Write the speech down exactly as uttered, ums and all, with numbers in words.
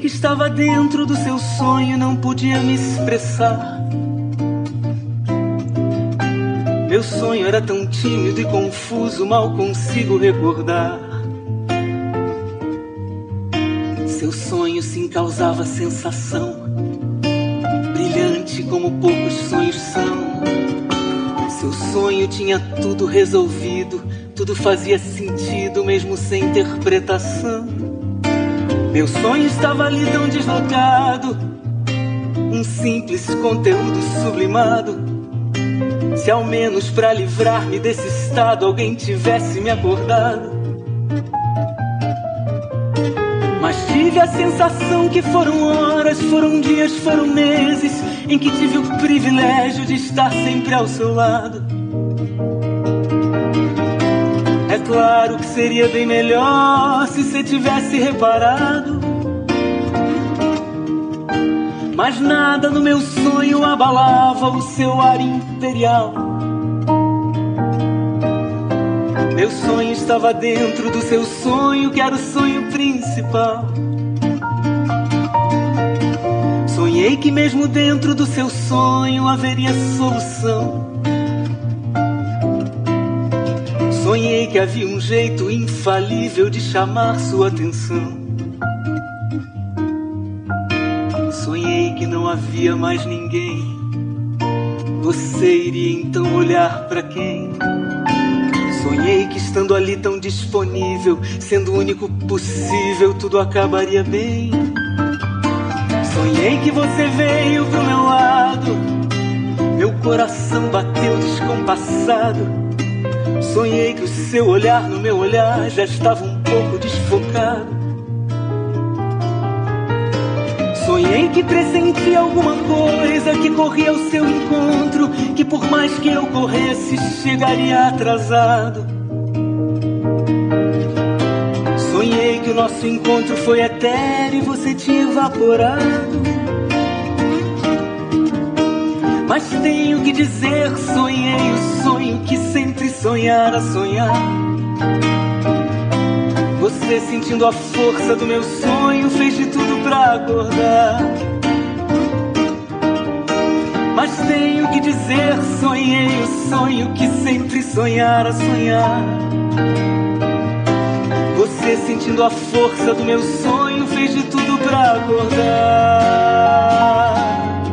que estava dentro do seu sonho e não podia me expressar. Meu sonho era tão tímido e confuso, mal consigo recordar. Seu sonho sim causava sensação, brilhante como poucos sonhos são. Seu sonho tinha tudo resolvido, tudo fazia sentido mesmo sem interpretação. Meu sonho estava ali tão deslocado, um simples conteúdo sublimado. Se ao menos pra livrar-me desse estado alguém tivesse me acordado. Mas tive a sensação que foram horas, foram dias, foram meses em que tive o privilégio de estar sempre ao seu lado. É claro que seria bem melhor se você tivesse reparado, mas nada no meu sonho abalava o seu ar imperial. Meu sonho estava dentro do seu sonho, que era o sonho principal. Sonhei que mesmo dentro do seu sonho haveria solução. Sonhei que havia um jeito infalível de chamar sua atenção. Sonhei que não havia mais ninguém. Você iria então olhar pra quem? Sonhei que estando ali tão disponível, sendo o único possível, tudo acabaria bem. Sonhei que você veio pro meu lado, meu coração bateu descompassado. Sonhei que o seu olhar no meu olhar já estava um pouco desfocado. Sonhei que pressentia alguma coisa que corria ao seu encontro, que por mais que eu corresse chegaria atrasado. Sonhei que o nosso encontro foi etéreo e você tinha evaporado. Mas tenho que dizer, sonhei o sonho que sempre sonhara sonhar. Você, sentindo a força do meu sonho, fez de tudo pra acordar. Mas tenho que dizer, sonhei o sonho que sempre sonhara sonhar. Você, sentindo a força do meu sonho, fez de tudo pra acordar.